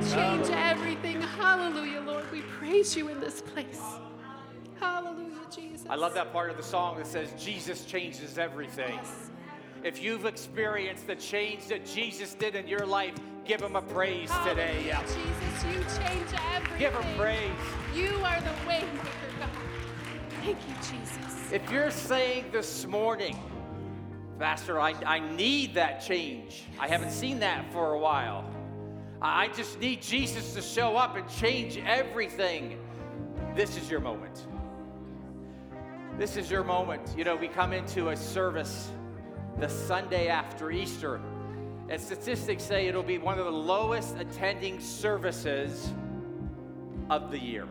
change everything. Hallelujah, Lord. We praise you in this place. Hallelujah, Jesus. I love that part of the song that says, Jesus changes everything. Yes. If you've experienced the change that Jesus did in your life, give him a praise today. Hallelujah, Jesus, you change everything. Give him praise. You are the way maker, God. Thank you, Jesus. If you're saying this morning, Pastor, I need that change. I haven't seen that for a while. I just need Jesus to show up and change everything. This is your moment. This is your moment. You know, we come into a service the Sunday after Easter, and statistics say it'll be one of the lowest attending services of the year.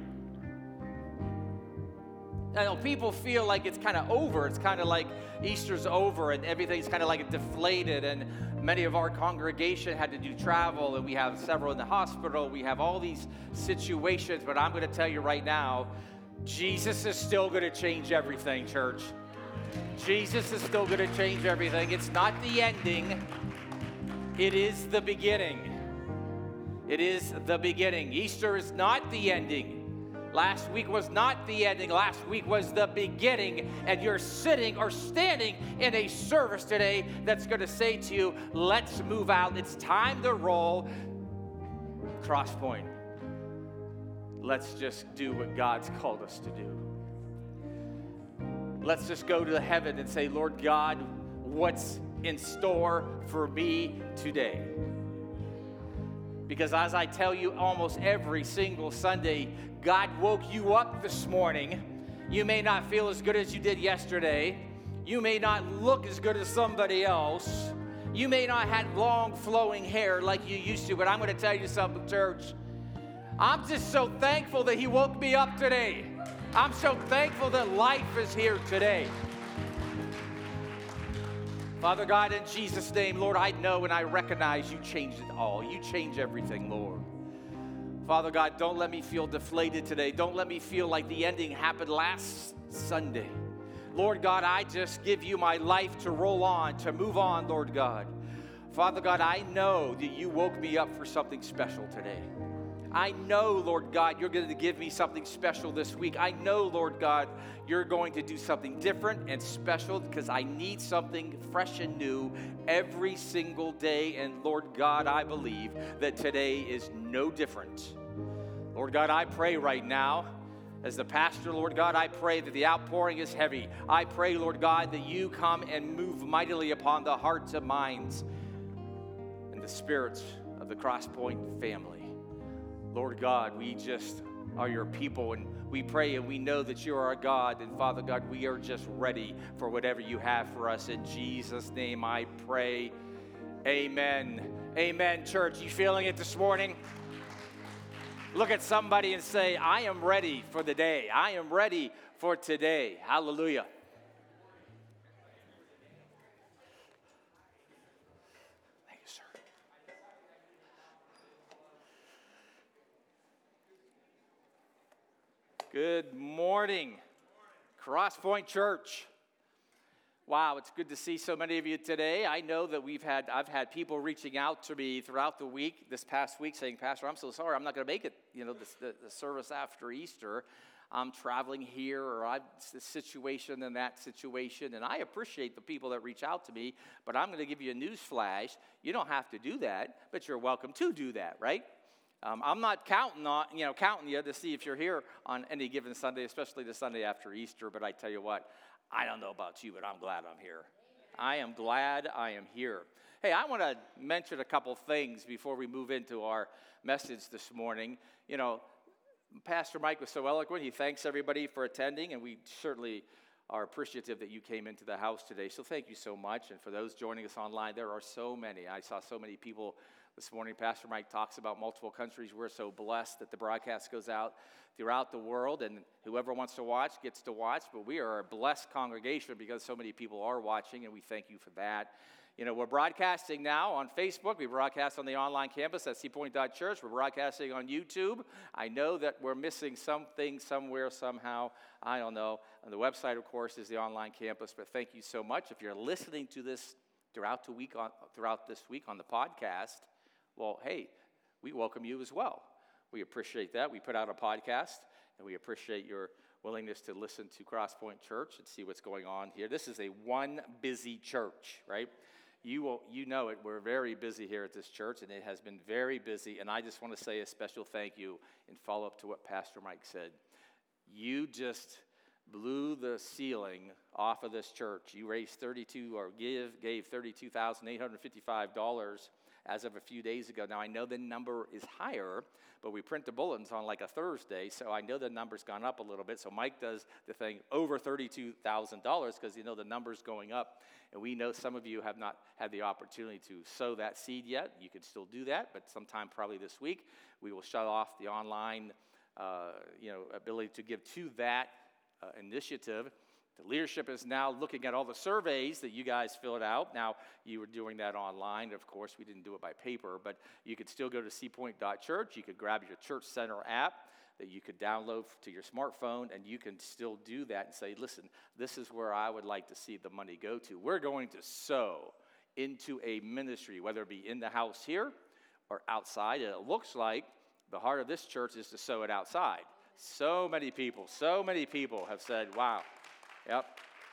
I know people feel like it's kind of over. It's kind of like Easter's over and everything's kind of like deflated, and many of our congregation had to do travel, and we have several in the hospital. We have all these situations, but I'm going to tell you right now, Jesus is still going to change everything, church. Jesus is still going to change everything. It's not the ending. It is the beginning. It is the beginning. Easter is not the ending. Last week was not the ending. Last week was the beginning. And you're sitting or standing in a service today that's going to say to you, let's move out. It's time to roll. Crosspoint. Let's just do what God's called us to do. Let's just go to heaven and say, Lord God, what's in store for me today? Because as I tell you almost every single Sunday, God woke you up this morning. You may not feel as good as you did yesterday. You may not look as good as somebody else. You may not have long flowing hair like you used to, but I'm going to tell you something, church. I'm just so thankful that he woke me up today. I'm so thankful that life is here today. Father God, in Jesus' name, Lord, I know and I recognize you changed it all. You change everything, Lord. Father God, don't let me feel deflated today. Don't let me feel like the ending happened last Sunday. Lord God, I just give you my life to roll on, to move on, Lord God. Father God, I know that you woke me up for something special today. I know, Lord God, you're going to give me something special this week. I know, Lord God, you're going to do something different and special because I need something fresh and new every single day. And Lord God, I believe that today is no different. Lord God, I pray right now, as the pastor, Lord God, I pray that the outpouring is heavy. I pray, Lord God, that you come and move mightily upon the hearts and minds and the spirits of the Crosspoint family. Lord God, we just are your people, and we pray and we know that you are our God. And Father God, we are just ready for whatever you have for us. In Jesus' name I pray. Amen. Amen, church. You feeling it this morning? Look at somebody and say, I am ready for the day. I am ready for today. Hallelujah. Good morning, Crosspoint Church. Wow, it's good to see so many of you today. I know that I've had people reaching out to me throughout the week, this past week, saying, Pastor, I'm so sorry, I'm not going to make it, the service after Easter. I'm traveling here, or I'm this situation and that situation, and I appreciate the people that reach out to me, but I'm going to give you a news flash. You don't have to do that, but you're welcome to do that, right? I'm not counting you to see if you're here on any given Sunday, especially the Sunday after Easter. But I tell you what, I don't know about you, but I'm glad I'm here. I am glad I am here. Hey, I want to mention a couple things before we move into our message this morning. You know, Pastor Mike was so eloquent. He thanks everybody for attending, and we certainly are appreciative that you came into the house today. So thank you so much. And for those joining us online, there are so many. I saw so many people this morning. Pastor Mike talks about multiple countries. We're so blessed that the broadcast goes out throughout the world, and whoever wants to watch gets to watch. But we are a blessed congregation because so many people are watching, and we thank you for that. You know, we're broadcasting now on Facebook. We broadcast on the online campus at seapoint.church. We're broadcasting on YouTube. I know that we're missing something somewhere, somehow. I don't know. And the website, of course, is the online campus. But thank you so much. If you're listening to this throughout this week on the podcast, well, hey, we welcome you as well. We appreciate that. We put out a podcast, and we appreciate your willingness to listen to Crosspoint Church and see what's going on here. This is a one busy church, right? You know it. We're very busy here at this church, and it has been very busy. And I just want to say a special thank you and follow up to what Pastor Mike said. You just blew the ceiling off of this church. You raised gave $32,855 as of a few days ago. Now, I know the number is higher, but we print the bulletins on like a Thursday, so I know the number's gone up a little bit. So Mike does the thing over $32,000 because the number's going up. And we know some of you have not had the opportunity to sow that seed yet. You can still do that, but sometime probably this week, we will shut off the online ability to give to that initiative. The leadership is now looking at all the surveys that you guys filled out. Now, you were doing that online. Of course, we didn't do it by paper, but you could still go to cpoint.church. You could grab your Church Center app that you could download to your smartphone, and you can still do that and say, listen, this is where I would like to see the money go to. We're going to sow into a ministry, whether it be in the house here or outside. And it looks like the heart of this church is to sow it outside. So many people have said, wow. Yep.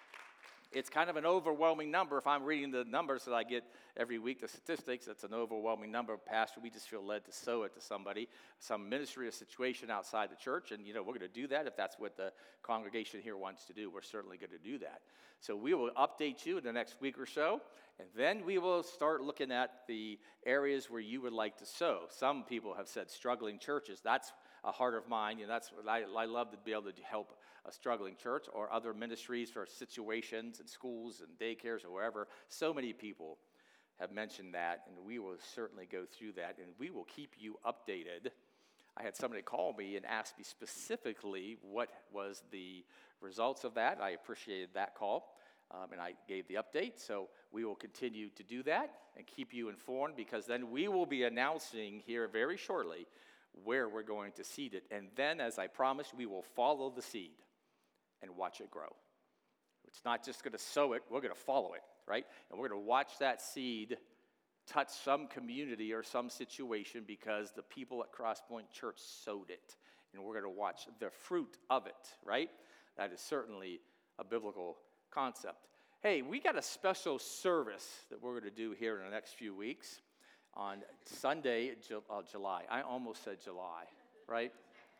It's kind of an overwhelming number. If I'm reading the numbers that I get every week, the statistics, that's an overwhelming number. Pastor, we just feel led to sow it to somebody, some ministry or situation outside the church. And, we're going to do that if that's what the congregation here wants to do. We're certainly going to do that. So we will update you in the next week or so. And then we will start looking at the areas where you would like to sow. Some people have said struggling churches. That's a heart of mine. That's what I love to be able to help a struggling church or other ministries for situations and schools and daycares or wherever. So many people have mentioned that, and we will certainly go through that, and we will keep you updated. I had somebody call me and ask me specifically what was the results of that. I appreciated that call, and I gave the update. So we will continue to do that and keep you informed, because then we will be announcing here very shortly where we're going to seed it. And then, as I promised, we will follow the seed and watch it grow. It's not just going to sow it, we're going to follow it, right? And we're going to watch that seed touch some community or some situation because the people at Crosspoint Church sowed it. And we're going to watch the fruit of it, right? That is certainly a biblical concept. Hey, we got a special service that we're going to do here in the next few weeks on Sunday, July. I almost said July, right?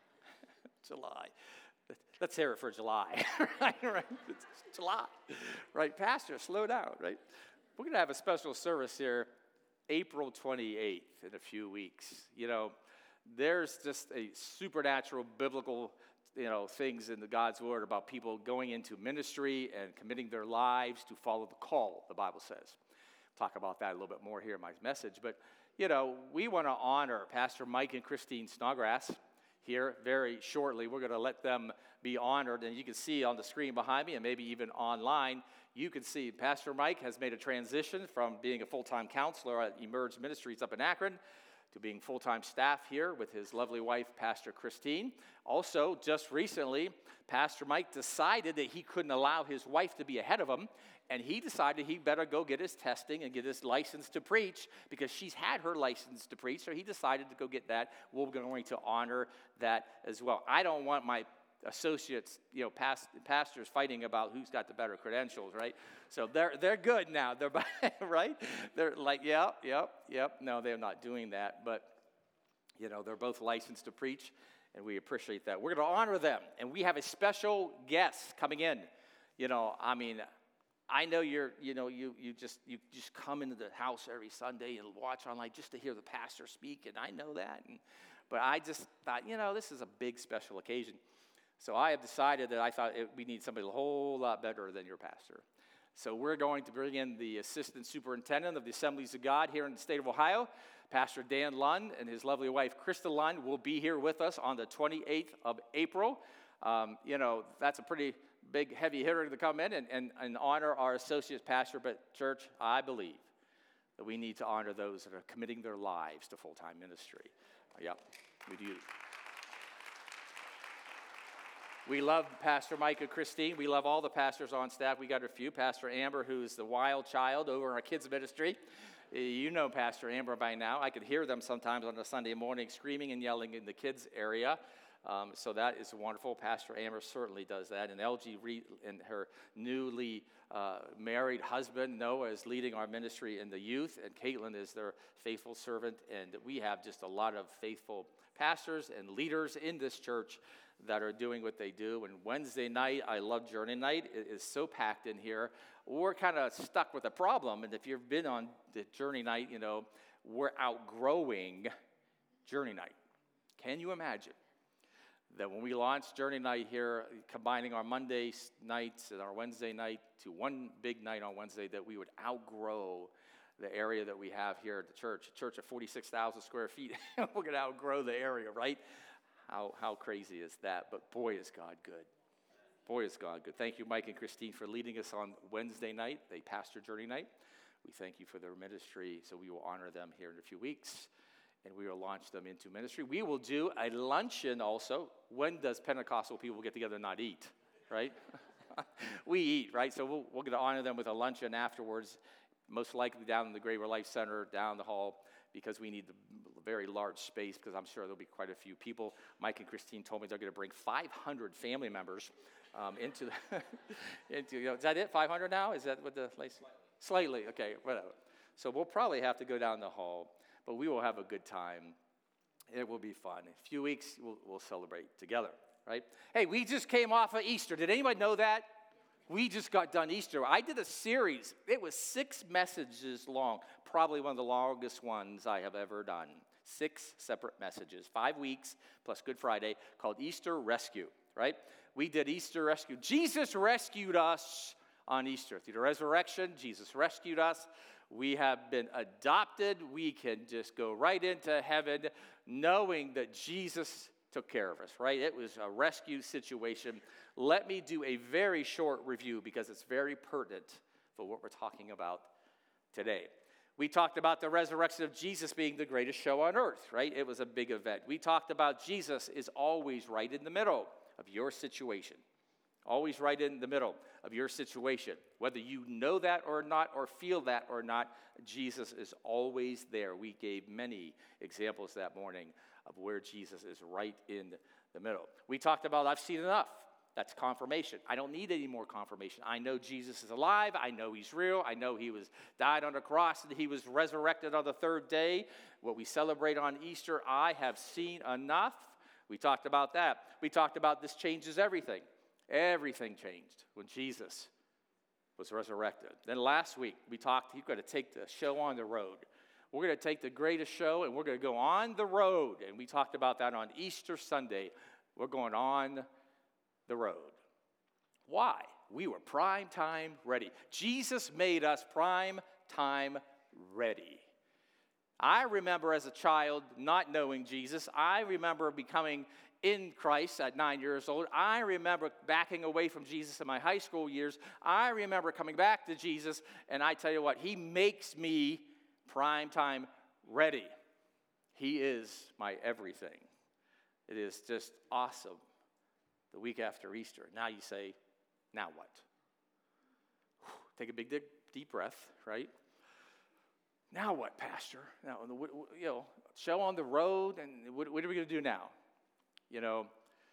July. Let's hear it for July, right? It's July, right? Pastor, slow down, right? We're going to have a special service here April 28th in a few weeks. There's just a supernatural biblical, things in the God's Word about people going into ministry and committing their lives to follow the call, the Bible says. Talk about that a little bit more here in my message. But, we want to honor Pastor Mike and Christine Snodgrass here very shortly. We're going to let them be honored, and you can see on the screen behind me and maybe even online, you can see Pastor Mike has made a transition from being a full-time counselor at Emerge Ministries up in Akron to being full-time staff here with his lovely wife, Pastor Christine. Also, just recently, Pastor Mike decided that he couldn't allow his wife to be ahead of him, and he decided he better go get his testing and get his license to preach because she's had her license to preach, so he decided to go get that. We're going to honor that as well. I don't want my associates, pastors fighting about who's got the better credentials, right? So they're good now, they're right? They're like, yep. No, they're not doing that, but they're both licensed to preach, and we appreciate that. We're going to honor them, and we have a special guest coming in. I know you just come into the house every Sunday and watch online just to hear the pastor speak, and I know that. But I just thought, this is a big special occasion. So I have decided that we need somebody a whole lot better than your pastor. So we're going to bring in the assistant superintendent of the Assemblies of God here in the state of Ohio, Pastor Dan Lund, and his lovely wife, Krista Lund, will be here with us on the 28th of April. That's a pretty big, heavy hitter to come in and honor our associate pastor. But church, I believe that we need to honor those that are committing their lives to full-time ministry. Yep, we do. We love Pastor Mike and Christine. We love all the pastors on staff. We got a few. Pastor Amber, who's the wild child over in our kids' ministry. You know Pastor Amber by now. I could hear them sometimes on a Sunday morning screaming and yelling in the kids' area. So that is wonderful. Pastor Amber certainly does that. And LG Reed and her newly married husband, Noah, is leading our ministry in the youth. And Caitlin is their faithful servant. And we have just a lot of faithful pastors and leaders in this church that are doing what they do. And Wednesday night, I love Journey Night. It is so packed in here. We're kind of stuck with a problem. And if you've been on the Journey Night, you know, we're outgrowing Journey Night. Can you imagine that when we launched Journey Night here, combining our Monday nights and our Wednesday night to one big night on Wednesday, that we would outgrow the area that we have here at the church? A church of 46,000 square feet. We're going to outgrow the area, right? How crazy is that? But boy, is God good. Boy, is God good. Thank you, Mike and Christine, for leading us on Wednesday night. They pastor Journey Night. We thank you for their ministry, so we will honor them here in a few weeks, and we will launch them into ministry. We will do a luncheon also. When does Pentecostal people get together and not eat, right? We eat, right? So we're going to honor them with a luncheon afterwards, most likely down in the Graver Life Center, down the hall, because we need the very large space, because I'm sure there'll be quite a few people. Mike and Christine told me they're going to bring 500 family members into you know, is that it, 500 now? Is that what the place? Slightly, okay, whatever. So we'll probably have to go down the hall, but we will have a good time. It will be fun. In a few weeks, we'll celebrate together, right? Hey, we just came off of Easter. Did anybody know that? We just got done Easter. I did a series. It was 6 messages long, probably one of the longest ones I have ever done. 6 separate messages, 5 weeks plus Good Friday, called Easter Rescue, right? We did Easter Rescue. Jesus rescued us on Easter. Through the resurrection, Jesus rescued us. We have been adopted. We can just go right into heaven knowing that Jesus took care of us, right? It was a rescue situation. Let me do a very short review because it's very pertinent for what we're talking about today. We talked about the resurrection of Jesus being the greatest show on earth, right? It was a big event. We talked about Jesus is always right in the middle of your situation. Always right in the middle of your situation. Whether you know that or not, or feel that or not, Jesus is always there. We gave many examples that morning of where Jesus is right in the middle. We talked about, I've seen enough. That's confirmation. I don't need any more confirmation. I know Jesus is alive. I know he's real. I know he died on the cross and he was resurrected on the 3rd day. What we celebrate on Easter, I have seen enough. We talked about that. We talked about this changes everything. Everything changed when Jesus was resurrected. Then last week, we talked, you've got to take the show on the road. We're going to take the greatest show and we're going to go on the road. And we talked about that on Easter Sunday. We're going on the road. Why? We were prime time ready. Jesus made us prime time ready. I remember as a child not knowing Jesus. I remember becoming in Christ at 9 years old. I remember backing away from Jesus in my high school years. I remember coming back to Jesus, and I tell you what, he makes me prime time ready. He is my everything. It is just awesome. The week after Easter. Now you say, now what? Take a big deep breath, right? Now what, Pastor? Now, you know, show on the road, and what are we going to do now? You know,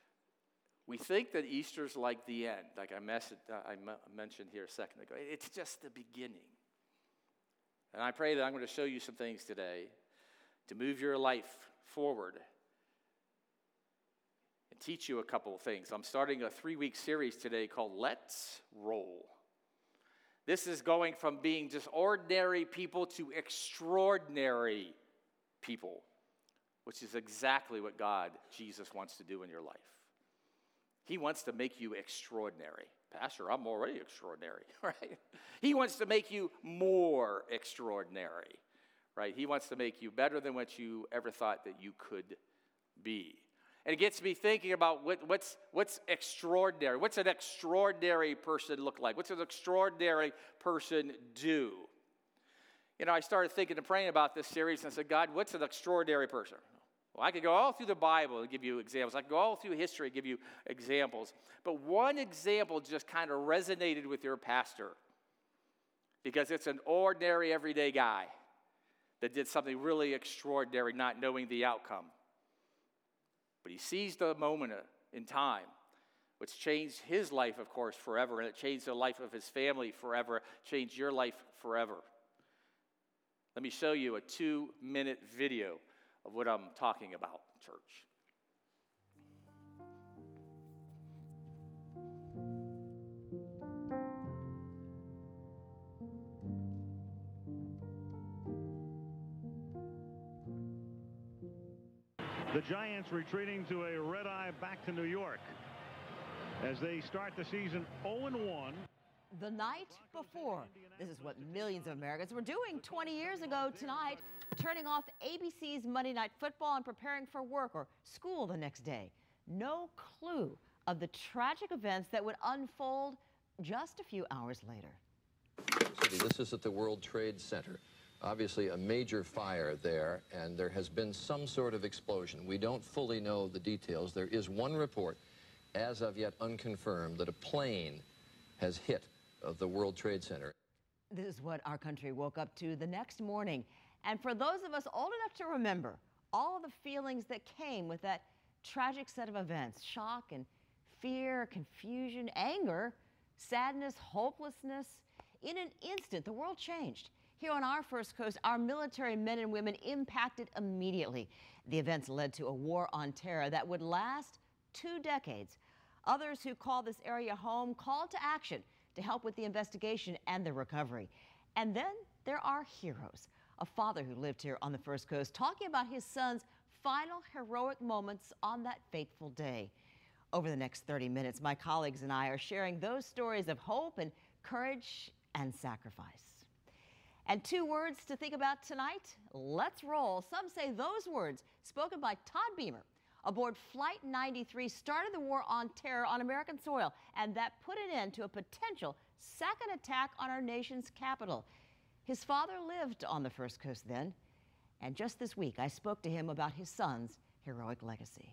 we think that Easter's like the end, like I mentioned here a second ago. It's just the beginning. And I pray that I'm going to show you some things today to move your life forward and teach you a couple of things. I'm starting a 3-week series today called Let's Roll. This is going from being just ordinary people to extraordinary people, which is exactly what God, Jesus, wants to do in your life. He wants to make you extraordinary. Pastor, I'm already extraordinary, right? He wants to make you more extraordinary, right? He wants to make you better than what you ever thought that you could be. And it gets me thinking about what's extraordinary. What's an extraordinary person look like? What's an extraordinary person do? You know, I started thinking and praying about this series, and I said, God, what's an extraordinary person? Well, I could go all through the Bible and give you examples. I could go all through history and give you examples. But one example just kind of resonated with your pastor because it's an ordinary, everyday guy. that did something really extraordinary, not knowing the outcome. But he seized a moment in time, which changed his life, of course, forever, and it changed the life of his family forever, changed your life forever. Let me show you a 2-minute video of what I'm talking about, church. The Giants retreating to a red-eye back to New York as they start the season 0-1. The night before. This is what millions of Americans were doing 20 years ago tonight, turning off ABC's Monday Night Football and preparing for work or school the next day. No clue of the tragic events that would unfold just a few hours later. This is at the World Trade Center. Obviously a major fire there, and there has been some sort of explosion. We don't fully know the details. There is one report, as of yet unconfirmed, that a plane has hit the World Trade Center. This is what our country woke up to the next morning. And for those of us old enough to remember all the feelings that came with that tragic set of events, shock and fear, confusion, anger, sadness, hopelessness, in an instant, the world changed. Here on our First Coast, our military men and women impacted immediately. The events led to a war on terror that would last 2 decades. Others who call this area home called to action to help with the investigation and the recovery. And then there are heroes. A father who lived here on the First Coast talking about his son's final heroic moments on that fateful day. Over the next 30 minutes, my colleagues and I are sharing those stories of hope and courage and sacrifice. And 2 words to think about tonight. Let's roll. Some say those words, spoken by Todd Beamer aboard Flight 93, started the war on terror on American soil, and that put an end to a potential second attack on our nation's capital. His father lived on the First Coast then, and just this week I spoke to him about his son's heroic legacy.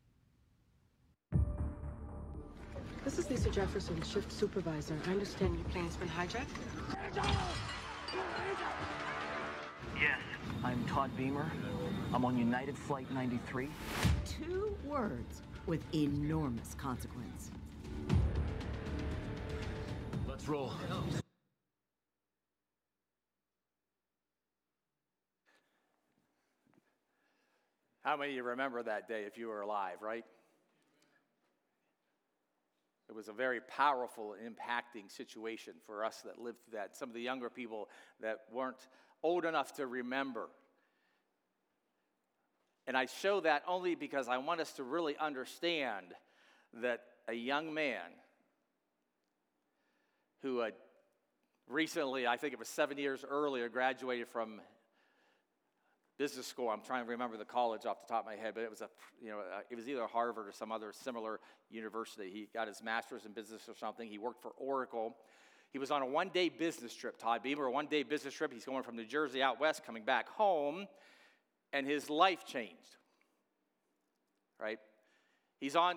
This is Lisa Jefferson, shift supervisor. I understand your plane's been hijacked? Yes, I'm Todd Beamer. I'm on United Flight 93. 2 words with enormous consequence. Let's roll. How many of you remember that day if you were alive, right? It was a very powerful, impacting situation for us that lived through that. Some of the younger people that weren't old enough to remember. And I show that only because I want us to really understand that a young man who had recently, I think it was 7 years earlier, graduated from business school. I'm trying to remember the college off the top of my head, but it was it was either Harvard or some other similar university. He got his master's in business or something. He worked for Oracle. He was on a 1-day business trip, Todd Beamer, a 1-day business trip. He's going from New Jersey out west, coming back home, and his life changed, right? He's on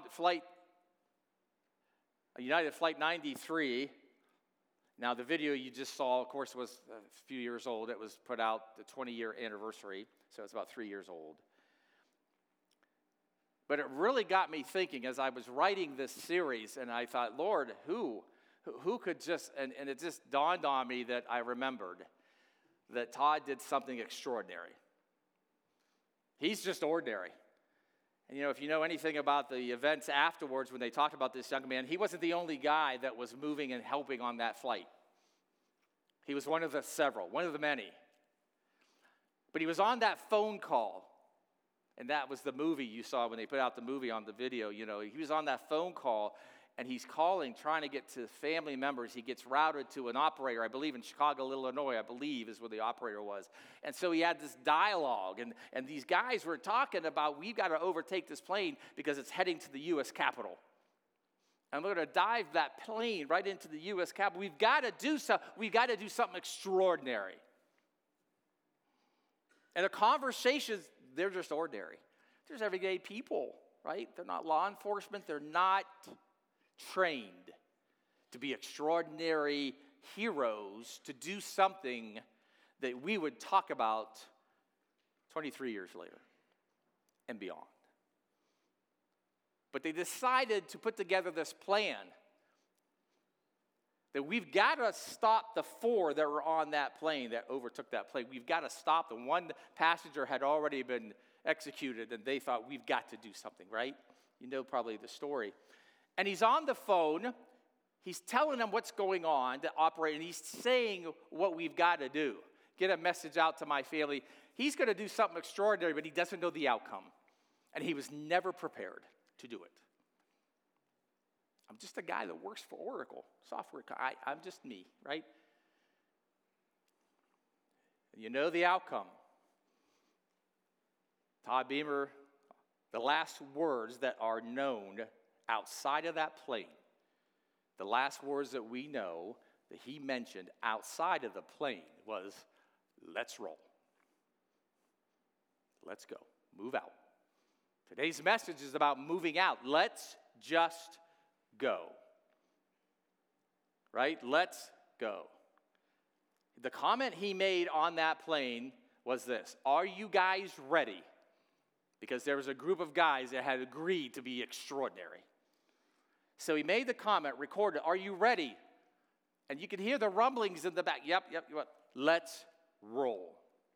United Flight 93. Now, the video you just saw, of course, was a few years old. It was put out the 20-year anniversary, so it's about 3 years old. But it really got me thinking as I was writing this series, and I thought, Lord, who could just, and it just dawned on me that I remembered that Todd did something extraordinary. He's just ordinary. And if you know anything about the events afterwards when they talked about this young man, he wasn't the only guy that was moving and helping on that flight. He was one of the several, one of the many. But he was on that phone call, and that was the movie you saw when they put out the movie on the video. He was on that phone call, and he's calling, trying to get to family members. He gets routed to an operator, I believe in Chicago, Illinois, I believe is where the operator was. And so he had this dialogue, and these guys were talking about, we've got to overtake this plane because it's heading to the U.S. Capitol. And we're going to dive that plane right into the U.S. Capitol. We've got to do something extraordinary. And the conversations, they're just ordinary. They're just everyday people, right? They're not law enforcement. They're not trained to be extraordinary heroes, to do something that we would talk about 23 years later and beyond. But they decided to put together this plan that we've got to stop the 4 that were on that plane that overtook that plane. We've got to stop them. One passenger had already been executed, and they thought, we've got to do something, right? You know probably the story. And he's on the phone. He's telling them what's going on to operate, and he's saying what we've got to do. Get a message out to my family. He's going to do something extraordinary, but he doesn't know the outcome. And he was never prepared to do it. I'm just a guy that works for Oracle software. I'm just me, right? You know the outcome. Todd Beamer, the last words that are known outside of that plane, the last words that we know that he mentioned outside of the plane was, let's roll. Let's go. Move out. Today's message is about moving out. Let's just go. Right? Let's go. The comment he made on that plane was this: are you guys ready? Because there was a group of guys that had agreed to be extraordinary. So he made the comment, recorded, are you ready? And you could hear the rumblings in the back. Yep. Let's roll.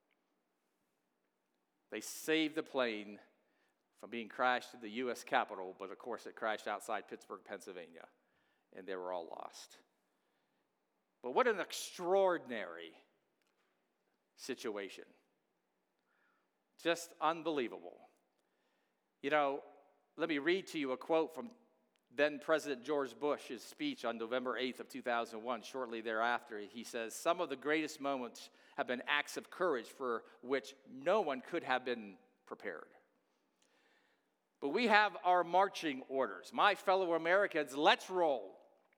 They saved the plane from being crashed in the U.S. Capitol, but of course it crashed outside Pittsburgh, Pennsylvania, and they were all lost. But what an extraordinary situation. Just unbelievable. You know, let me read to you a quote from then President George Bush's speech on November 8th of 2001. Shortly thereafter, he says, some of the greatest moments have been acts of courage for which no one could have been prepared. But we have our marching orders. My fellow Americans, let's roll.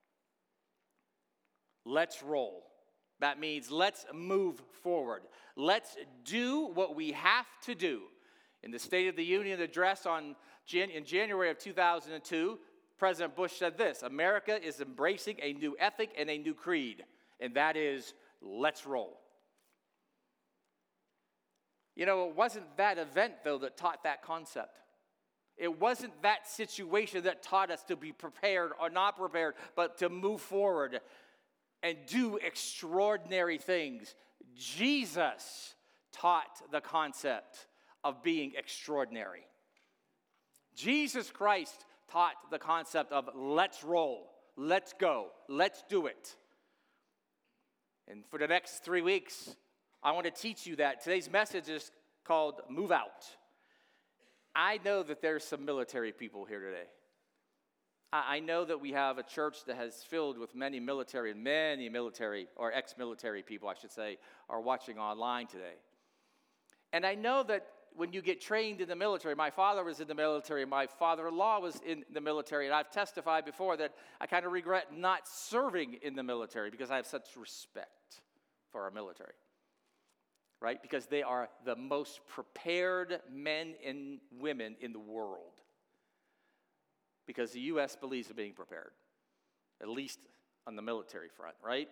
Let's roll. That means let's move forward. Let's do what we have to do. In the State of the Union address in January of 2002, President Bush said this: America is embracing a new ethic and a new creed, and that is, let's roll. You know, it wasn't that event, though, that taught that concept. It wasn't that situation that taught us to be prepared or not prepared, but to move forward and do extraordinary things. Jesus taught the concept of being extraordinary. Jesus Christ taught the concept of let's roll, let's go, let's do it. And for the next 3 weeks, I want to teach you that. Today's message is called Move Out. I know that there's some military people here today. I know that we have a church that has filled with many military, or ex-military people, I should say, are watching online today. And I know that when you get trained in the military, my father was in the military, my father-in-law was in the military, and I've testified before that I kind of regret not serving in the military because I have such respect for our military, right? Because they are the most prepared men and women in the world. Because the U.S. believes in being prepared, at least on the military front, right?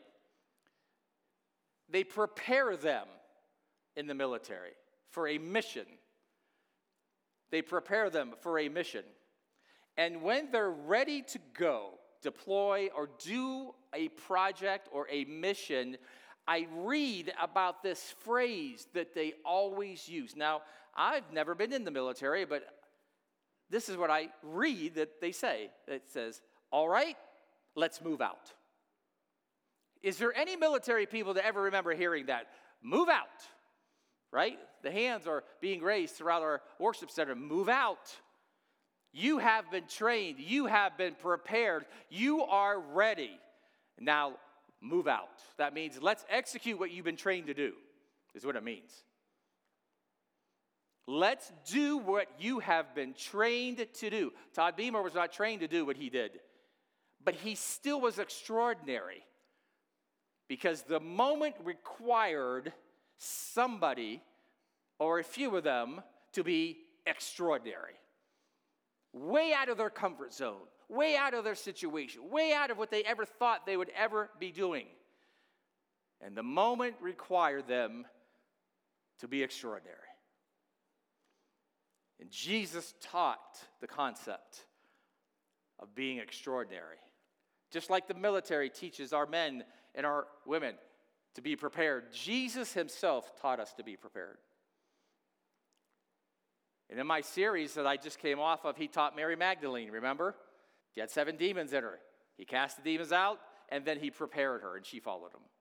They prepare them in the military for a mission. They prepare them for a mission. And when they're ready to go, deploy, or do a project or a mission, I read about this phrase that they always use. Now, I've never been in the military, but this is what I read that they say. It says, all right, let's move out. Is there any military people that ever remember hearing that? Move out, right? The hands are being raised throughout our worship center. Move out. You have been trained. You have been prepared. You are ready. Now, move out. That means let's execute what you've been trained to do, is what it means. Let's do what you have been trained to do. Todd Beamer was not trained to do what he did, but he still was extraordinary because the moment required somebody or a few of them to be extraordinary. Way out of their comfort zone, way out of their situation, way out of what they ever thought they would ever be doing. And the moment required them to be extraordinary. And Jesus taught the concept of being extraordinary. Just like the military teaches our men and our women to be prepared, Jesus himself taught us to be prepared. And in my series that I just came off of, he taught Mary Magdalene, remember? She had 7 demons in her. He cast the demons out, and then he prepared her, and she followed him.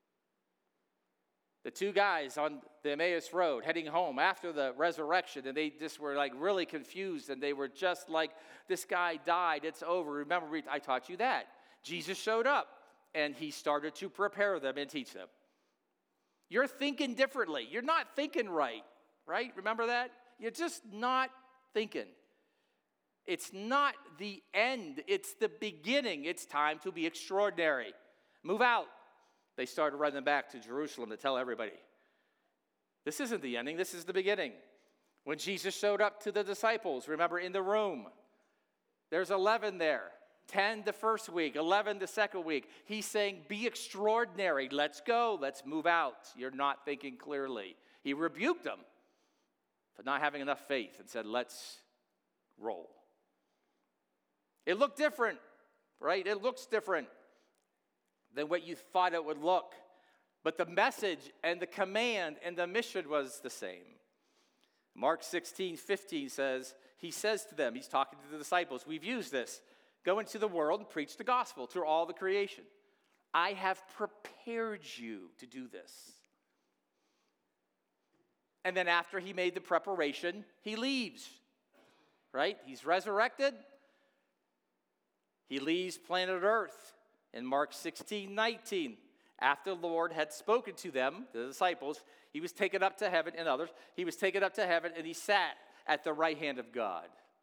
The 2 guys on the Emmaus Road heading home after the resurrection, and they just were like really confused, and they were just like, this guy died, it's over. Remember, I taught you that. Jesus showed up, and he started to prepare them and teach them. You're thinking differently. You're not thinking right? Remember that? You're just not thinking. It's not the end. It's the beginning. It's time to be extraordinary. Move out. They started running back to Jerusalem to tell everybody. This isn't the ending. This is the beginning. When Jesus showed up to the disciples, remember, in the room, there's 11 there. 10 the first week, 11 the second week. He's saying, be extraordinary. Let's go. Let's move out. You're not thinking clearly. He rebuked them for not having enough faith and said, let's roll. It looked different, right? It looks different than what you thought it would look. But the message and the command and the mission was the same. Mark 16:15 says, he says to them, he's talking to the disciples, we've used this, go into the world and preach the gospel to all the creation. I have prepared you to do this. And then after he made the preparation, he leaves, right? He's resurrected. He leaves planet Earth. In Mark 16:19, after the Lord had spoken to them, the disciples, he was taken up to heaven, and others, he was taken up to heaven, and he sat at the right hand of God.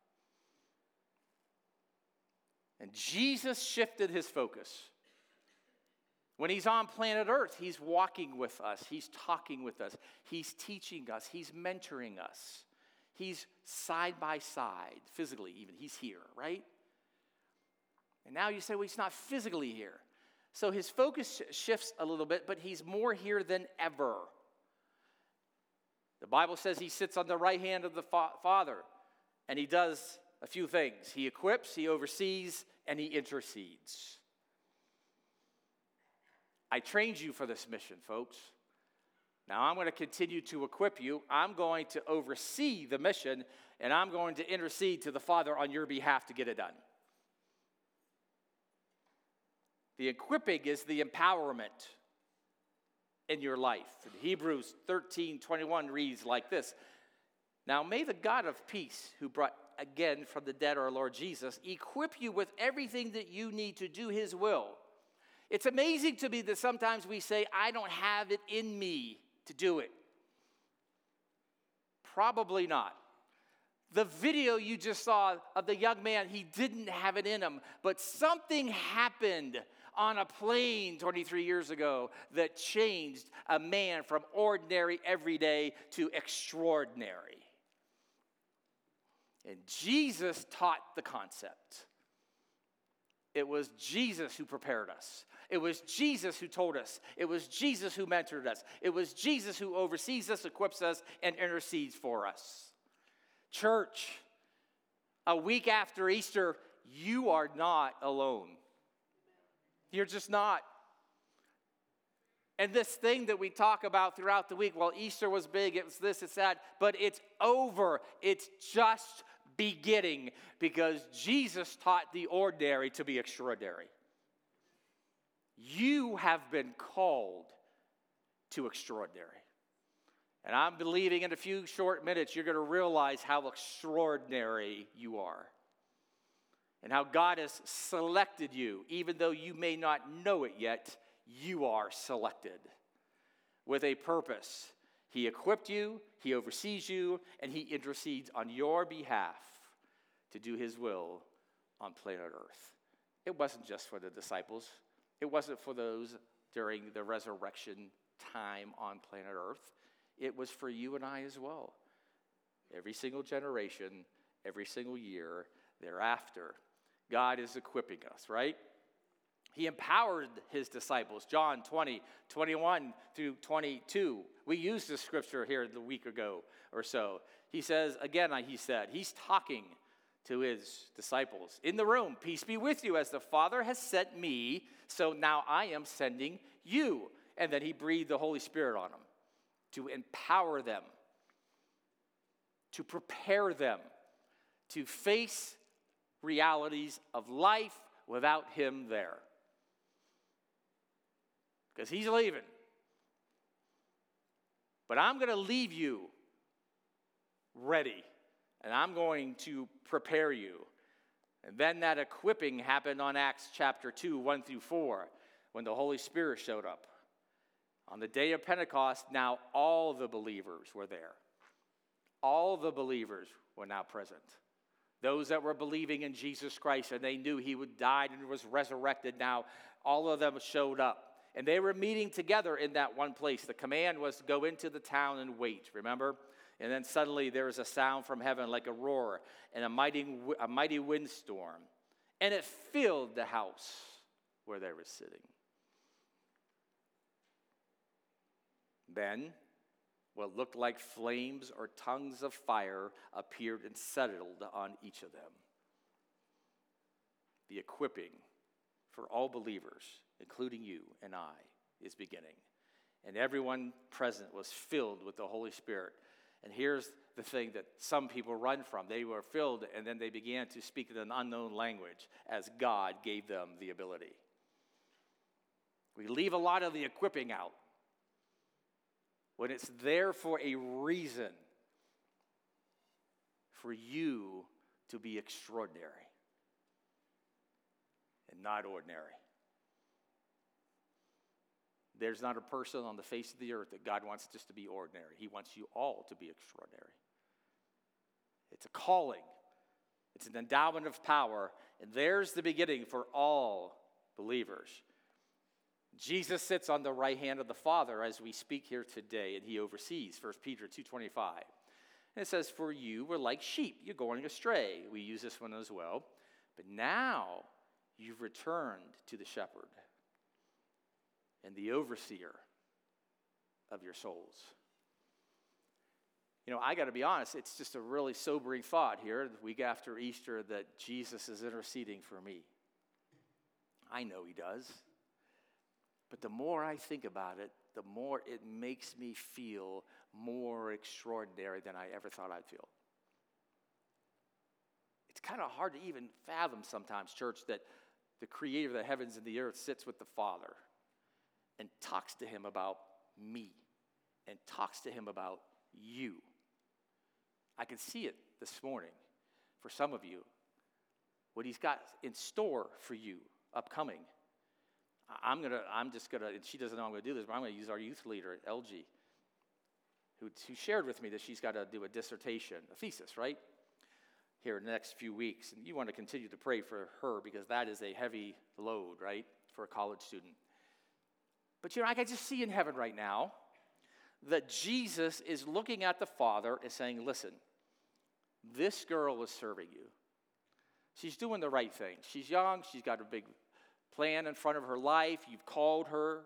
And Jesus shifted his focus. When he's on planet Earth, he's walking with us. He's talking with us. He's teaching us. He's mentoring us. He's side by side, physically even. He's here, right? And now you say, well, he's not physically here. So his focus shifts a little bit, but he's more here than ever. The Bible says he sits on the right hand of the Father, and he does a few things. He equips, he oversees, and he intercedes. I trained you for this mission, folks. Now I'm going to continue to equip you. I'm going to oversee the mission, and I'm going to intercede to the Father on your behalf to get it done. The equipping is the empowerment in your life. In Hebrews 13:21 reads like this. Now may the God of peace, who brought again from the dead our Lord Jesus, equip you with everything that you need to do his will. It's amazing to me that sometimes we say, I don't have it in me to do it. Probably not. The video you just saw of the young man, he didn't have it in him, but something happened on a plane 23 years ago that changed a man from ordinary, everyday to extraordinary. And Jesus taught the concept. It was Jesus who prepared us. It was Jesus who told us. It was Jesus who mentored us. It was Jesus who oversees us, equips us, and intercedes for us. Church, a week after Easter, you are not alone. You're just not. And this thing that we talk about throughout the week, well, Easter was big, it was this, it's that, but it's over. It's just beginning because Jesus taught the ordinary to be extraordinary. You have been called to extraordinary. And I'm believing in a few short minutes you're going to realize how extraordinary you are. And how God has selected you, even though you may not know it yet, you are selected with a purpose. He equipped you, he oversees you, and he intercedes on your behalf to do his will on planet Earth. It wasn't just for the disciples. It wasn't for those during the resurrection time on planet Earth. It was for you and I as well. Every single generation, every single year thereafter. God is equipping us, right? He empowered his disciples. John 20:21 through 22. We used this scripture here the week ago or so. He says, again, he's talking to his disciples. In the room, peace be with you. As the Father has sent me, so now I am sending you. And then he breathed the Holy Spirit on them to empower them, to prepare them to face realities of life without him there. Because he's leaving. But I'm going to leave you ready, and I'm going to prepare you. And then that equipping happened on Acts chapter 2, 1 through 4, when the Holy Spirit showed up. On the day of Pentecost, now all the believers were there. All the believers were now present. Those that were believing in Jesus Christ, and they knew he would die and was resurrected, now all of them showed up. And they were meeting together in that one place. The command was to go into the town and wait, remember? And then suddenly there was a sound from heaven like a roar and a mighty windstorm. And it filled the house where they were sitting. Then what looked like flames or tongues of fire appeared and settled on each of them. The equipping for all believers, including you and I, is beginning. And everyone present was filled with the Holy Spirit. And here's the thing that some people run from. They were filled, and then they began to speak in an unknown language as God gave them the ability. We leave a lot of the equipping out when it's there for a reason, for you to be extraordinary and not ordinary. There's not a person on the face of the earth that God wants just to be ordinary. He wants you all to be extraordinary. It's a calling. It's an endowment of power. And there's the beginning for all believers. Jesus sits on the right hand of the Father as we speak here today, and he oversees, 1 Peter 2:25. And it says, for you were like sheep, you're going astray. We use this one as well. But now you've returned to the shepherd and the overseer of your souls. You know, I got to be honest, it's just a really sobering thought here, the week after Easter, that Jesus is interceding for me. I know he does. But the more I think about it, the more it makes me feel more extraordinary than I ever thought I'd feel. It's kind of hard to even fathom sometimes, church, that the creator of the heavens and the earth sits with the Father and talks to him about me and talks to him about you. I can see it this morning for some of you, what he's got in store for you upcoming. I'm just gonna, and she doesn't know I'm gonna do this, but I'm gonna use our youth leader at LG, who shared with me that she's got to do a dissertation, a thesis, right? Here in the next few weeks. And you want to continue to pray for her because that is a heavy load, right, for a college student. But you know, I can just see in heaven right now that Jesus is looking at the Father and saying, listen, this girl is serving you. She's doing the right thing. She's young. She's got a big plan in front of her life. You've called her.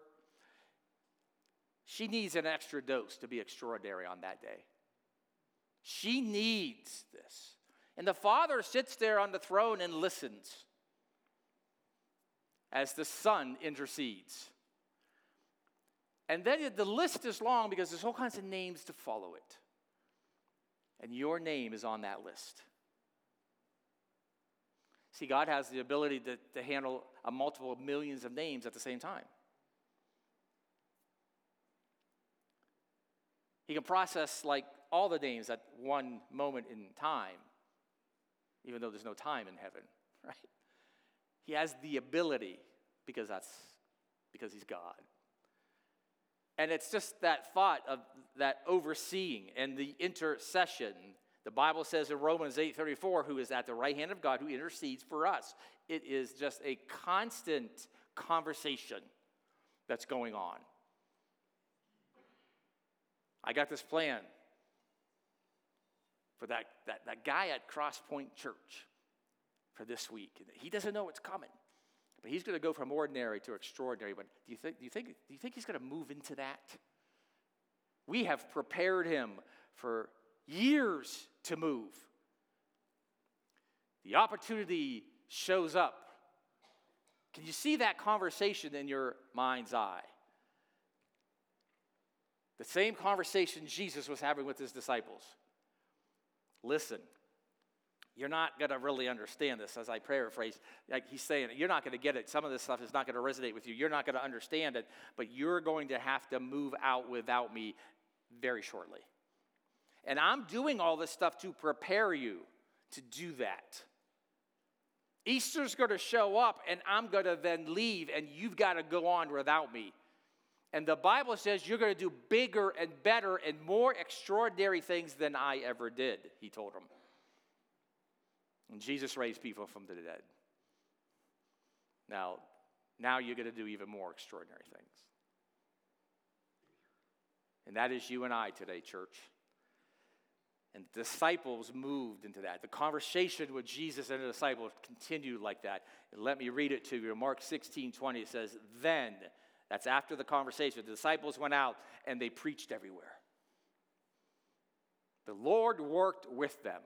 She needs an extra dose to be extraordinary on that day. She needs this. And the Father sits there on the throne and listens as the Son intercedes. And then the list is long because there's all kinds of names to follow it. And your name is on that list. See, God has the ability to handle a multiple of millions of names at the same time. He can process like all the names at one moment in time, even though there's no time in heaven, right? He has the ability because he's God. And it's just that thought of that overseeing and the intercession. The Bible says in Romans 8:34, who is at the right hand of God, who intercedes for us. It is just a constant conversation that's going on. I got this plan for that guy at Cross Point Church for this week. He doesn't know what's coming, but he's going to go from ordinary to extraordinary. But do you think he's going to move into that? We have prepared him for years to move. The opportunity shows up. Can you see that conversation in your mind's eye? The same conversation Jesus was having with his disciples. Listen, you're not going to really understand this, as I paraphrase. Like he's saying, you're not going to get it. Some of this stuff is not going to resonate with you. You're not going to understand it, but you're going to have to move out without me very shortly. And I'm doing all this stuff to prepare you to do that. Easter's going to show up, and I'm going to then leave, and you've got to go on without me. And the Bible says you're going to do bigger and better and more extraordinary things than I ever did, he told them. And Jesus raised people from the dead. Now you're going to do even more extraordinary things. And that is you and I today, church. And the disciples moved into that. The conversation with Jesus and the disciples continued like that. And let me read it to you. Mark 16:20, it says, then, that's after the conversation, the disciples went out and they preached everywhere. The Lord worked with them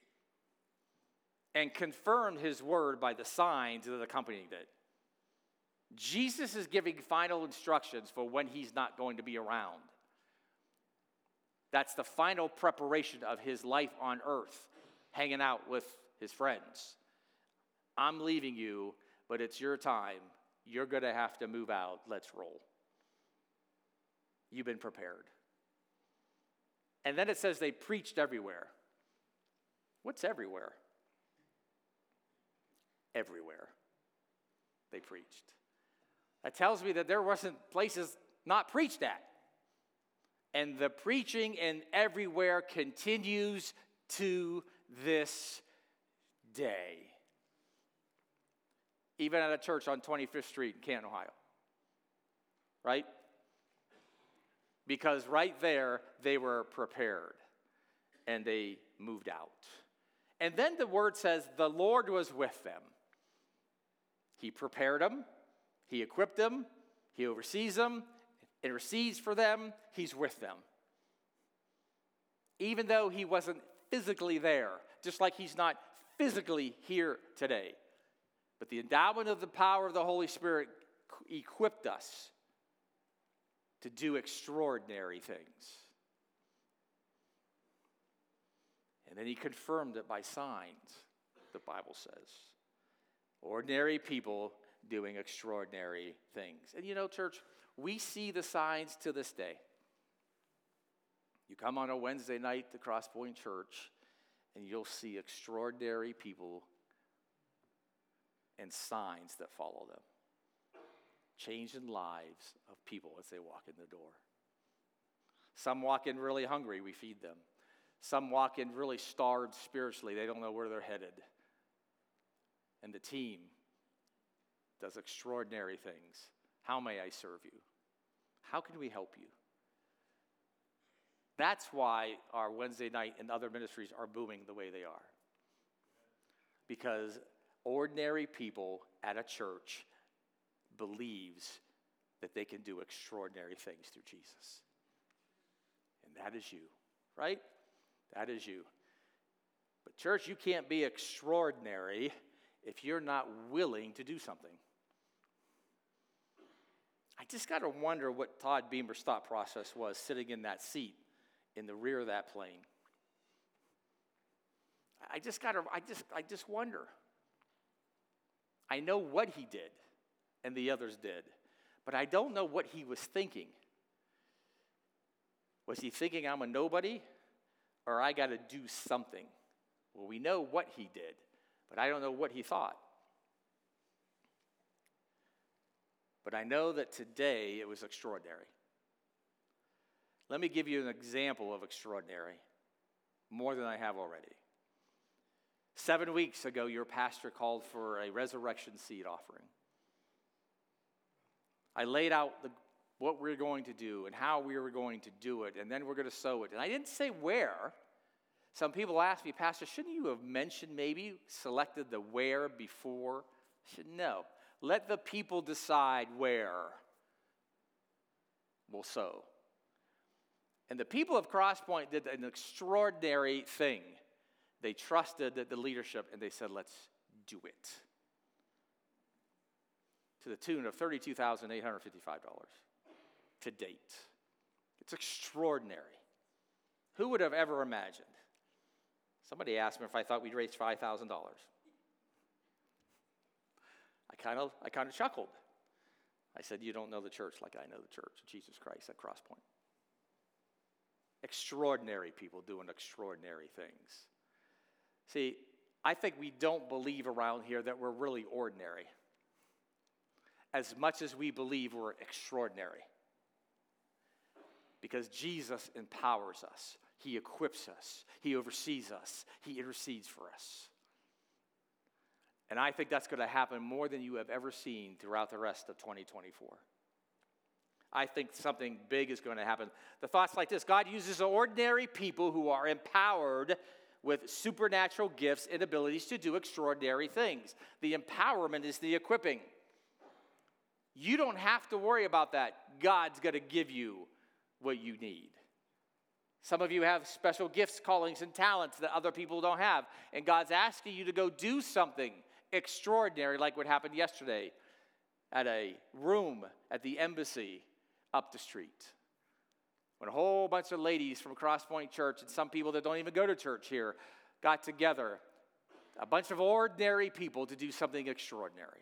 and confirmed his word by the signs that accompanied it. Jesus is giving final instructions for when he's not going to be around. That's the final preparation of his life on earth, hanging out with his friends. I'm leaving you, but it's your time. You're going to have to move out. Let's roll. You've been prepared. And then it says they preached everywhere. What's everywhere? Everywhere they preached. That tells me that there wasn't places not preached at. And the preaching and everywhere continues to this day. Even at a church on 25th Street in Canton, Ohio. Right? Because right there, they were prepared. And they moved out. And then the word says, the Lord was with them. He prepared them. He equipped them. He oversees them. Intercedes for them. He's with them. Even though he wasn't physically there, just like he's not physically here today. But the endowment of the power of the Holy Spirit equipped us to do extraordinary things. And then he confirmed it by signs, the Bible says. Ordinary people doing extraordinary things. And you know, church, we see the signs to this day. You come on a Wednesday night to Cross Point Church, and you'll see extraordinary people and signs that follow them. Changing lives of people as they walk in the door. Some walk in really hungry, we feed them. Some walk in really starved spiritually, they don't know where they're headed. And the team does extraordinary things. How may I serve you? How can we help you? That's why our Wednesday night and other ministries are booming the way they are. Because ordinary people at a church believes that they can do extraordinary things through Jesus. And that is you, right? That is you. But church, you can't be extraordinary if you're not willing to do something. I just got to wonder what Todd Beamer's thought process was sitting in that seat in the rear of that plane. I just wonder. I know what he did and the others did, but I don't know what he was thinking. Was he thinking I'm a nobody or I got to do something? Well, we know what he did, but I don't know what he thought. But I know that today it was extraordinary. Let me give you an example of extraordinary, more than I have already. 7 weeks ago, your pastor called for a resurrection seed offering. I laid out what we're going to do and how we were going to do it, and then we're going to sow it. And I didn't say where. Some people asked me, Pastor, shouldn't you have mentioned maybe, selected the where before? I said, no. Let the people decide where we'll sow. And the people of Cross Point did an extraordinary thing. They trusted the leadership, and they said, let's do it. To the tune of $32,855 to date. It's extraordinary. Who would have ever imagined? Somebody asked me if I thought we'd raise $5,000. I kind of chuckled. I said, you don't know the church like I know the church of Jesus Christ at Cross Point. Extraordinary people doing extraordinary things. See, I think we don't believe around here that we're really ordinary as much as we believe we're extraordinary. Because Jesus empowers us. He equips us. He oversees us. He intercedes for us. And I think that's going to happen more than you have ever seen throughout the rest of 2024. I think something big is going to happen. The thought's like this: God uses ordinary people who are empowered with supernatural gifts and abilities to do extraordinary things. The empowerment is the equipping. You don't have to worry about that. God's going to give you what you need. Some of you have special gifts, callings, and talents that other people don't have. And God's asking you to go do something extraordinary like what happened yesterday at a room at the embassy up the street. When a whole bunch of ladies from Cross Point Church and some people that don't even go to church here got together, a bunch of ordinary people to do something extraordinary.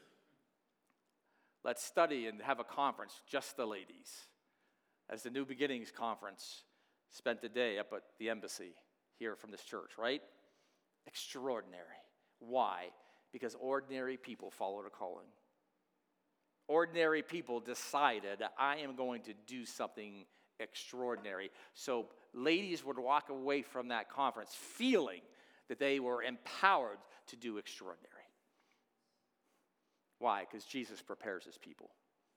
Let's study and have a conference, just the ladies, as the New Beginnings Conference spent the day up at the embassy here from this church, right? Extraordinary. Why? Because ordinary people followed a calling. Ordinary people decided, I am going to do something extraordinary. So ladies would walk away from that conference feeling that they were empowered to do extraordinary. Why? Because Jesus prepares his people.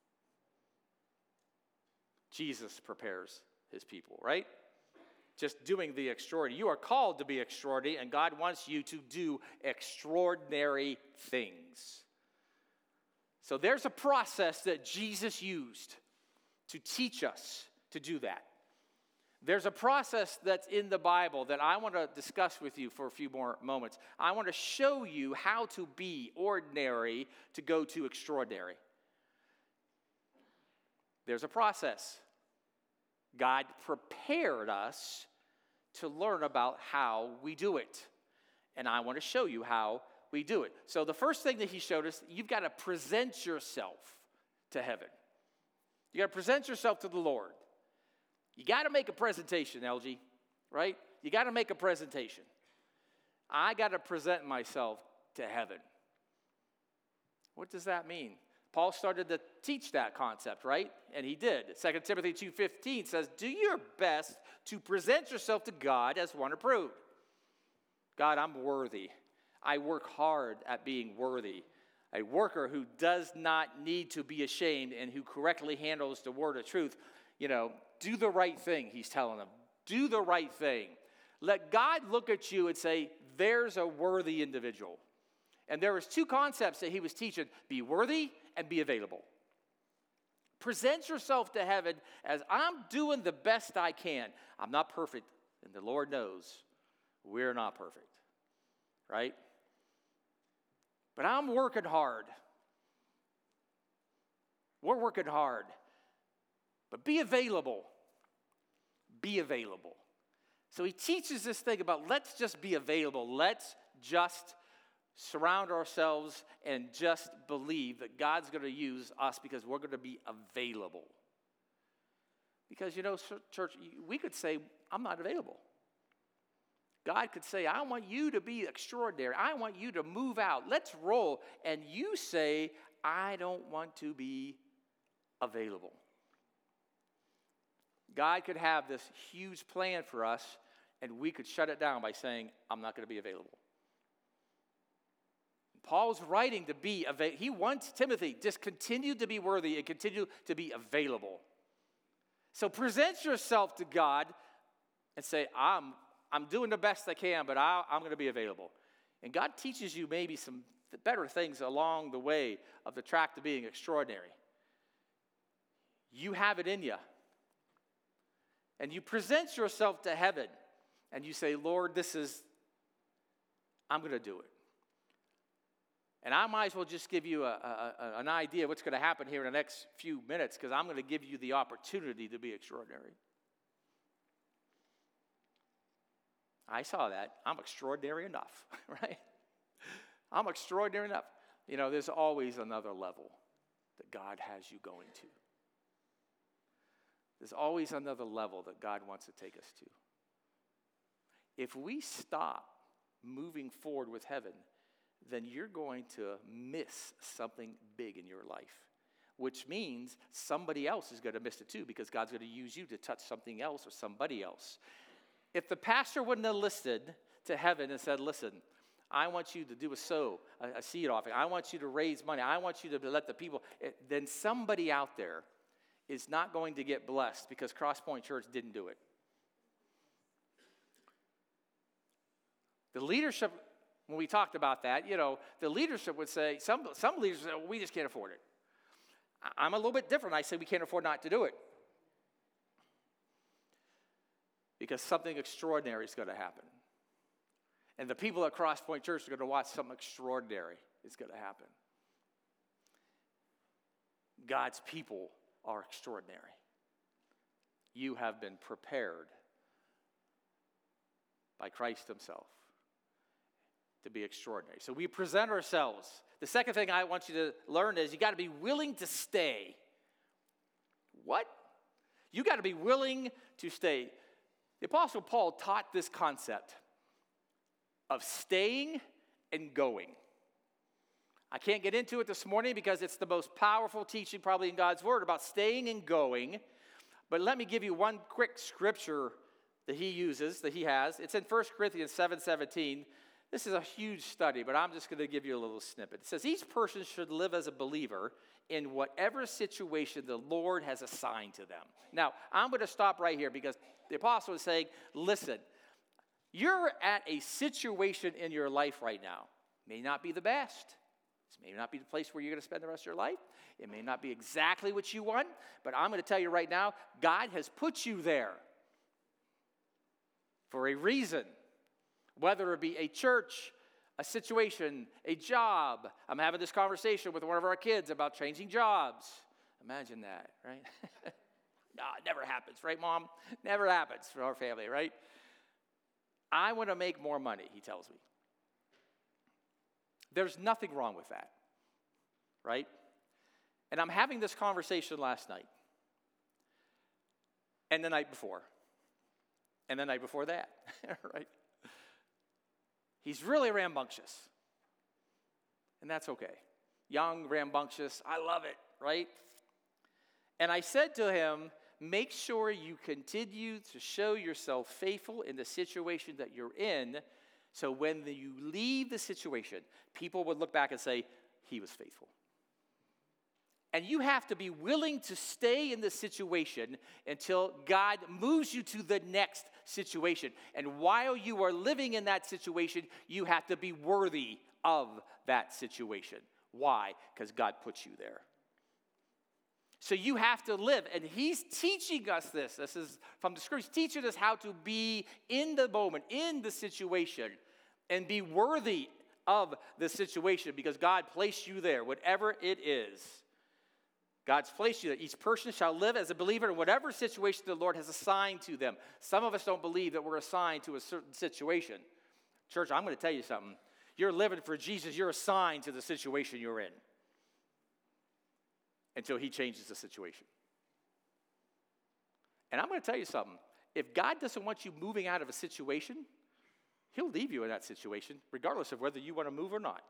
Jesus prepares his people, right? Just doing the extraordinary. You are called to be extraordinary, and God wants you to do extraordinary things. So there's a process that Jesus used to teach us to do that. There's a process that's in the Bible that I want to discuss with you for a few more moments. I want to show you how to be ordinary to go to extraordinary. There's a process. God prepared us to learn about how we do it. And I want to show you how we do it. So the first thing that he showed us, you've got to present yourself to heaven. You got to present yourself to the Lord. You got to make a presentation, LG, right? You got to make a presentation. I got to present myself to heaven. What does that mean? Paul started to teach that concept, right? And he did. 2 Timothy 2:15 says, do your best to present yourself to God as one approved. God, I'm worthy. I work hard at being worthy. A worker who does not need to be ashamed and who correctly handles the word of truth. You know, do the right thing, he's telling them. Do the right thing. Let God look at you and say, there's a worthy individual. And there was two concepts that he was teaching: be worthy and be available. Present yourself to heaven as I'm doing the best I can. I'm not perfect, and the Lord knows we're not perfect, right? But I'm working hard. We're working hard. But be available. Be available. So he teaches this thing about let's just be available. Let's just surround ourselves and just believe that God's going to use us because we're going to be available. Because, you know, church, we could say, I'm not available. God could say, I want you to be extraordinary. I want you to move out. Let's roll. And you say, I don't want to be available. God could have this huge plan for us, and we could shut it down by saying, I'm not going to be available. Paul's writing to be available. He wants Timothy, just continue to be worthy and continue to be available. So present yourself to God and say, I'm doing the best I can, but I'm going to be available. And God teaches you maybe some better things along the way of the track to being extraordinary. You have it in you. and you present yourself to heaven, and you say, Lord, I'm going to do it. And I might as well just give you an idea of what's going to happen here in the next few minutes, because I'm going to give you the opportunity to be extraordinary. I saw that. I'm extraordinary enough, right? I'm extraordinary enough. You know, there's always another level that God has you going to. There's always another level that God wants to take us to. If we stop moving forward with heaven, then you're going to miss something big in your life, which means somebody else is going to miss it too, because God's going to use you to touch something else or somebody else. If the pastor wouldn't have listened to heaven and said, listen, I want you to do a seed offering. I want you to raise money. I want you to let the people, then somebody out there is not going to get blessed because Crosspoint Church didn't do it. The leadership, when we talked about that, you know, the leadership would say, some leaders say, well, we just can't afford it. I'm a little bit different. I say we can't afford not to do it. Because something extraordinary is going to happen. And the people at Crosspoint Church are going to watch something extraordinary is going to happen. God's people are extraordinary. You have been prepared by Christ himself to be extraordinary. So we present ourselves. The second thing I want you to learn is you got to be willing to stay. What? You got to be willing to stay. The Apostle Paul taught this concept of staying and going. I can't get into it this morning because it's the most powerful teaching probably in God's Word about staying and going. But let me give you one quick scripture that he has. It's in 1 Corinthians 7:17. This is a huge study, but I'm just going to give you a little snippet. It says, each person should live as a believer in whatever situation the Lord has assigned to them. Now, I'm going to stop right here because the apostle is saying, listen, you're at a situation in your life right now. It may not be the best. This may not be the place where you're going to spend the rest of your life. It may not be exactly what you want, but I'm going to tell you right now, God has put you there for a reason. Whether it be a church, a situation, a job. I'm having this conversation with one of our kids about changing jobs. Imagine that, right? No, it never happens, right, Mom? Never happens for our family, right? I want to make more money, he tells me. There's nothing wrong with that, right? And I'm having this conversation last night, and the night before, and the night before that, right? He's really rambunctious, and that's okay. Young, rambunctious, I love it, right? And I said to him, make sure you continue to show yourself faithful in the situation that you're in, so when you leave the situation, people would look back and say, he was faithful. And you have to be willing to stay in the situation until God moves you to the next situation. And while you are living in that situation, you have to be worthy of that situation. Why? Because God puts you there. So you have to live. And he's teaching us this. This is from the scriptures, teaching us how to be in the moment, in the situation, and be worthy of the situation because God placed you there, whatever it is. God's placed you there. Each person shall live as a believer in whatever situation the Lord has assigned to them. Some of us don't believe that we're assigned to a certain situation. Church, I'm going to tell you something. You're living for Jesus. You're assigned to the situation you're in until he changes the situation. And I'm going to tell you something. If God doesn't want you moving out of a situation, he'll leave you in that situation regardless of whether you want to move or not.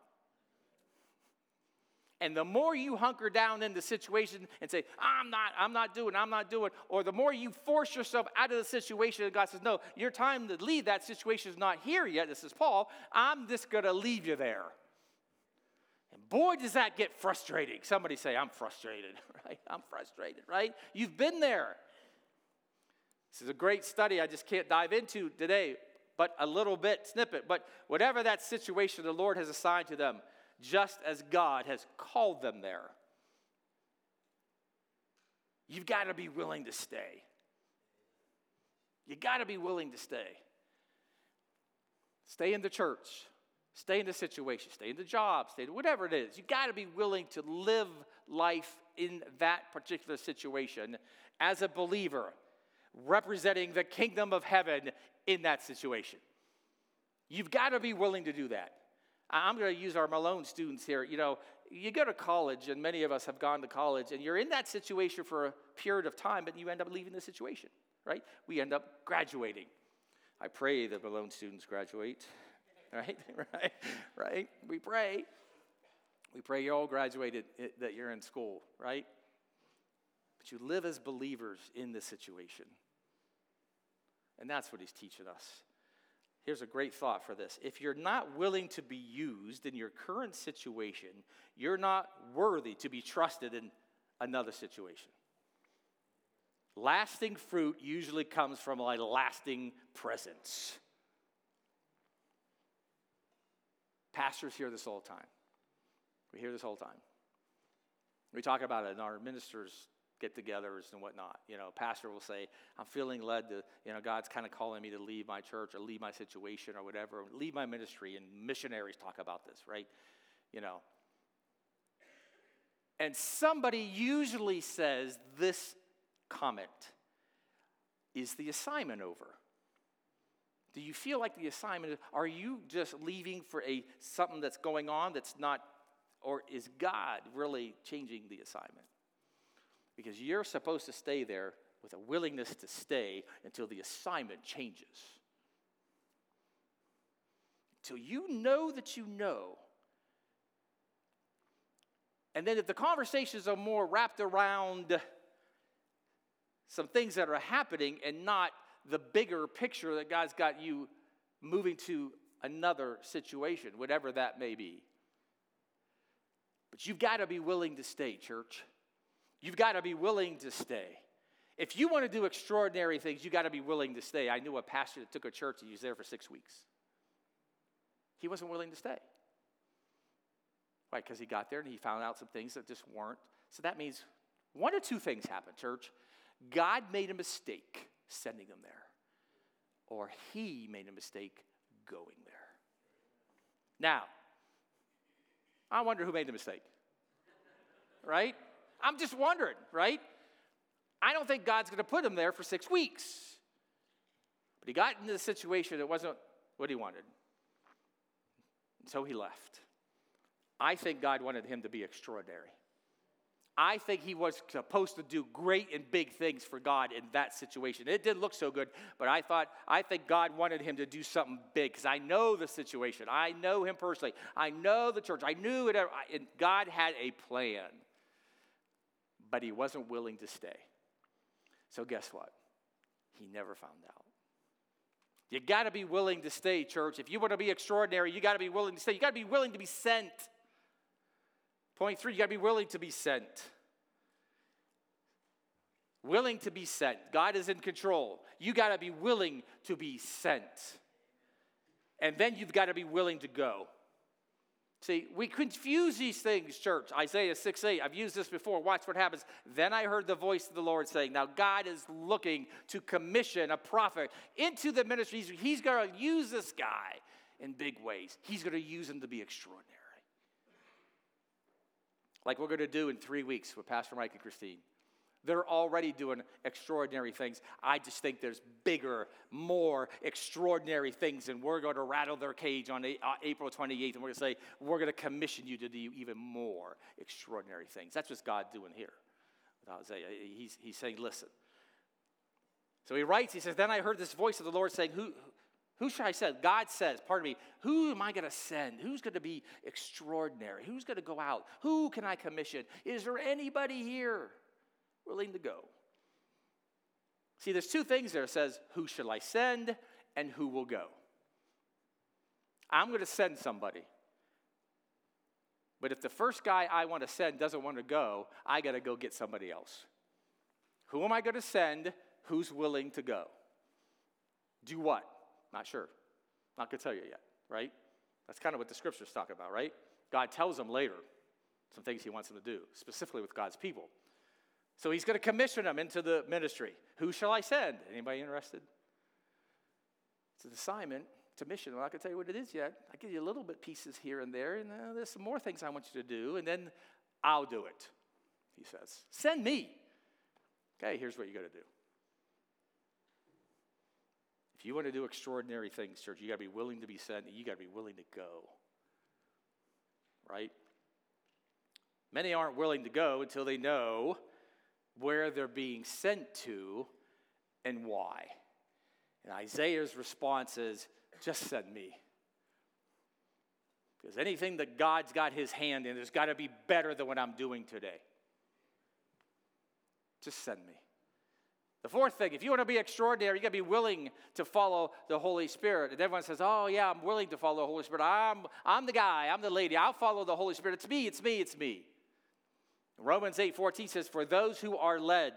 And the more you hunker down in the situation and say, I'm not doing, or the more you force yourself out of the situation, and God says, no, your time to leave that situation is not here yet. This is Paul. I'm just going to leave you there. And boy, does that get frustrating. Somebody say, I'm frustrated, right? I'm frustrated, right? You've been there. This is a great study I just can't dive into today, but a little bit, snippet. But whatever that situation the Lord has assigned to them, just as God has called them there. You've got to be willing to stay. You got to be willing to stay. Stay in the church. Stay in the situation. Stay in the job. Stay in whatever it is. You got to be willing to live life in that particular situation as a believer, representing the kingdom of heaven in that situation. You've got to be willing to do that. I'm going to use our Malone students here. You know, you go to college, and many of us have gone to college, and you're in that situation for a period of time, but you end up leaving the situation, right? We end up graduating. I pray the Malone students graduate, right? Right? We pray. We pray you all graduated, that you're in school, right? But you live as believers in this situation. And that's what he's teaching us. Here's a great thought for this. If you're not willing to be used in your current situation, you're not worthy to be trusted in another situation. Lasting fruit usually comes from a lasting presence. Pastors hear this all the time. We hear this all the time. We talk about it in our ministers' get-togethers and whatnot. You know, a pastor will say, I'm feeling led to, you know, God's kind of calling me to leave my church or leave my situation or whatever, leave my ministry, and missionaries talk about this, right? You know. And somebody usually says this comment: is the assignment over? Do you feel like the assignment, are you just leaving for something that's going on that's not, or is God really changing the assignment? Because you're supposed to stay there with a willingness to stay until the assignment changes. Until you know that you know. And then if the conversations are more wrapped around some things that are happening and not the bigger picture that God's got you moving to another situation, whatever that may be. But you've got to be willing to stay, church. You've got to be willing to stay. If you want to do extraordinary things, you've got to be willing to stay. I knew a pastor that took a church and he was there for 6 weeks. He wasn't willing to stay. Why? Because he got there and he found out some things that just weren't. So that means one or two things happened, church. God made a mistake sending them there, or he made a mistake going there. Now, I wonder who made the mistake, right? I'm just wondering, right? I don't think God's going to put him there for 6 weeks. But he got into the situation that wasn't what he wanted. And so he left. I think God wanted him to be extraordinary. I think he was supposed to do great and big things for God in that situation. It didn't look so good, but I think God wanted him to do something big because I know the situation. I know him personally. I know the church. I knew it. And God had a plan. But he wasn't willing to stay. So guess what? He never found out. You got to be willing to stay, church. If you want to be extraordinary, you got to be willing to stay. You got to be willing to be sent. Point 3, you got to be willing to be sent. Willing to be sent. God is in control. You got to be willing to be sent. And then you've got to be willing to go. See, we confuse these things, church. Isaiah 6:8, I've used this before. Watch what happens. Then I heard the voice of the Lord saying, now God is looking to commission a prophet into the ministry. He's going to use this guy in big ways. He's going to use him to be extraordinary. Like we're going to do in 3 weeks with Pastor Mike and Christine. They're already doing extraordinary things. I just think there's bigger, more extraordinary things, and we're going to rattle their cage on April 28th, and we're going to say, we're going to commission you to do even more extraordinary things. That's what God's doing here with Isaiah. He's saying, listen. So he writes, he says, then I heard this voice of the Lord saying, who should I send? God says, pardon me, who am I going to send? Who's going to be extraordinary? Who's going to go out? Who can I commission? Is there anybody here willing to go? See, there's two things there. It says, who shall I send and who will go? I'm going to send somebody. But if the first guy I want to send doesn't want to go, I got to go get somebody else. Who am I going to send? Who's willing to go? Do what? Not sure. Not going to tell you yet, right? That's kind of what the scriptures talk about, right? God tells them later some things he wants them to do, specifically with God's people. So he's going to commission them into the ministry. Who shall I send? Anybody interested? It's an assignment. It's a mission. I'm not going to tell you what it is yet. I give you a little bit pieces here and there, and there's some more things I want you to do, and then I'll do it, he says. Send me. Okay, here's what you got to do. If you want to do extraordinary things, church, you got to be willing to be sent, and you got to be willing to go. Right? Many aren't willing to go until they know where they're being sent to and why. And Isaiah's response is, just send me. Because anything that God's got his hand in, there's got to be better than what I'm doing today. Just send me. The fourth thing, if you want to be extraordinary, you got to be willing to follow the Holy Spirit. And everyone says, oh, yeah, I'm willing to follow the Holy Spirit. I'm the guy. I'm the lady. I'll follow the Holy Spirit. It's me. It's me. It's me. Romans 8:14 says, for those who are led.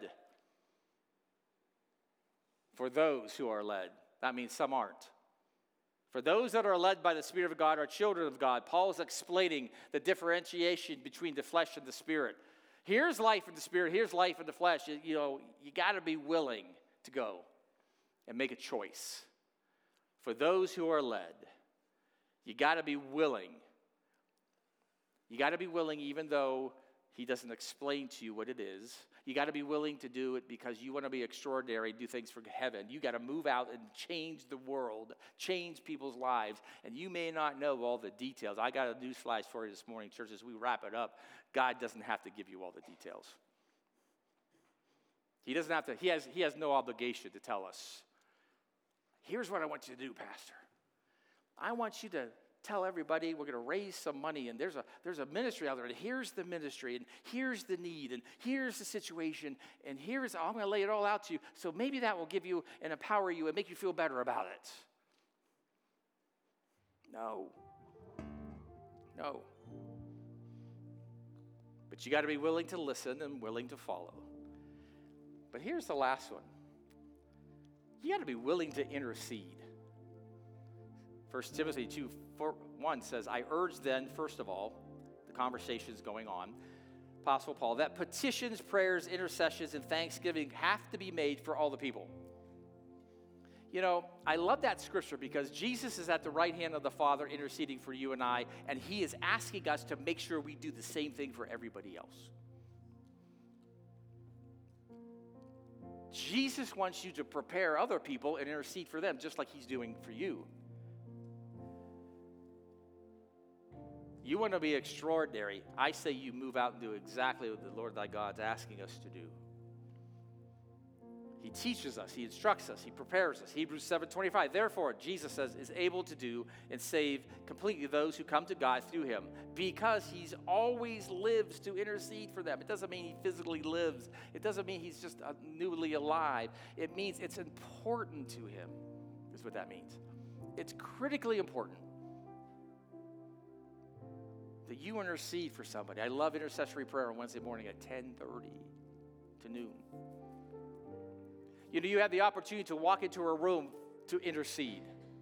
For those who are led. That means some aren't. For those that are led by the Spirit of God are children of God. Paul is explaining the differentiation between the flesh and the Spirit. Here's life in the Spirit. Here's life in the flesh. You got to be willing to go and make a choice. For those who are led, you got to be willing. You got to be willing even though he doesn't explain to you what it is. You got to be willing to do it because you want to be extraordinary, do things for heaven. You got to move out and change the world, change people's lives. And you may not know all the details. I got a news flash for you this morning, church, as we wrap it up. God doesn't have to give you all the details. He doesn't have to, he has no obligation to tell us. Here's what I want you to do, Pastor. I want you to tell everybody we're going to raise some money, and there's a ministry out there, and here's the ministry, and here's the need, and here's the situation, and I'm going to lay it all out to you, so maybe that will give you and empower you and make you feel better about it. No. But you got to be willing to listen and willing to follow. But here's the last one. You got to be willing to intercede. 1 Timothy 2:1 says, I urge then, first of all, the conversation's going on, Apostle Paul, that petitions, prayers, intercessions, and thanksgiving have to be made for all the people. I love that scripture because Jesus is at the right hand of the Father interceding for you and I, and he is asking us to make sure we do the same thing for everybody else. Jesus wants you to prepare other people and intercede for them, just like he's doing for you. You want to be extraordinary. I say you move out and do exactly what the Lord thy God's asking us to do. He teaches us, he instructs us, he prepares us. Hebrews 7:25, therefore, Jesus says, is able to do and save completely those who come to God through him, because he's always lives to intercede for them. It doesn't mean he physically lives. It doesn't mean he's just newly alive. It means it's important to him, is what that means. It's critically important that you intercede for somebody. I love intercessory prayer on Wednesday morning at 10:30 to noon. You have the opportunity to walk into a room to intercede.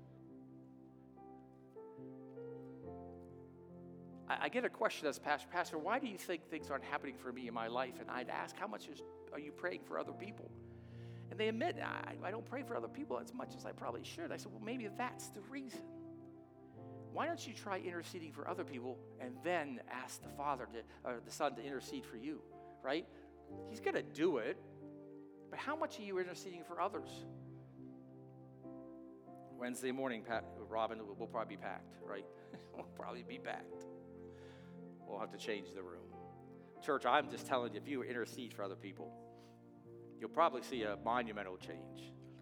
I get a question as Pastor, why do you think things aren't happening for me in my life? And I'd ask, how much are you praying for other people? And they admit, I don't pray for other people as much as I probably should. I said, well, maybe that's the reason. Why don't you try interceding for other people and then ask the Father or the Son to intercede for you, right? He's going to do it. But how much are you interceding for others? Wednesday morning, Robin, will probably be packed, right? We'll probably be packed. We'll have to change the room. Church, I'm just telling you, if you intercede for other people, you'll probably see a monumental change.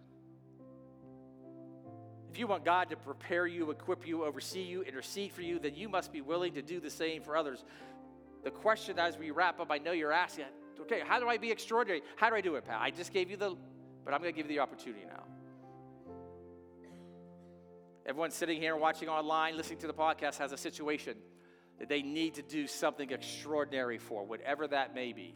If you want God to prepare you, equip you, oversee you, intercede for you, then you must be willing to do the same for others. The question as we wrap up, I know you're asking, okay, how do I be extraordinary? How do I do it, Pat? I just gave you but I'm going to give you the opportunity now. Everyone sitting here, watching online, listening to the podcast has a situation that they need to do something extraordinary for, whatever that may be.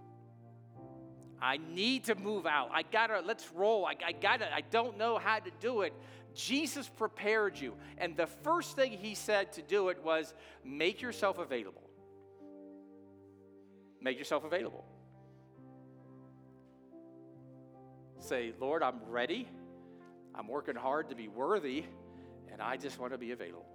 I need to move out. Let's roll. I don't know how to do it. Jesus prepared you. And the first thing he said to do it was make yourself available. Make yourself available. Say, Lord, I'm ready. I'm working hard to be worthy, and I just want to be available.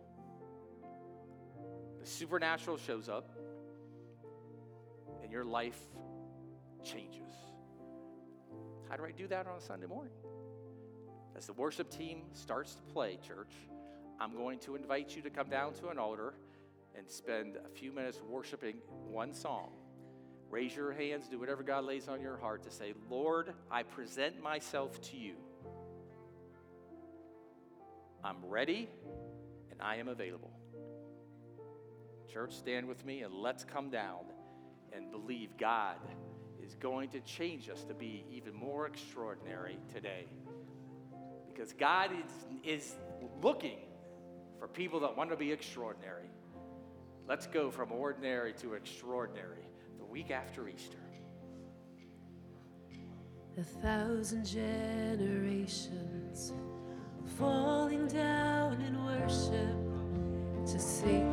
The supernatural shows up, and your life changes. How do I do that on a Sunday morning? As the worship team starts to play, church, I'm going to invite you to come down to an altar and spend a few minutes worshiping one song. Raise your hands, do whatever God lays on your heart to say, Lord, I present myself to you. I'm ready and I am available. Church, stand with me and let's come down and believe God is going to change us to be even more extraordinary today. Because God is looking for people that want to be extraordinary. Let's go from ordinary to extraordinary the week after Easter. 1,000 generations falling down in worship to sing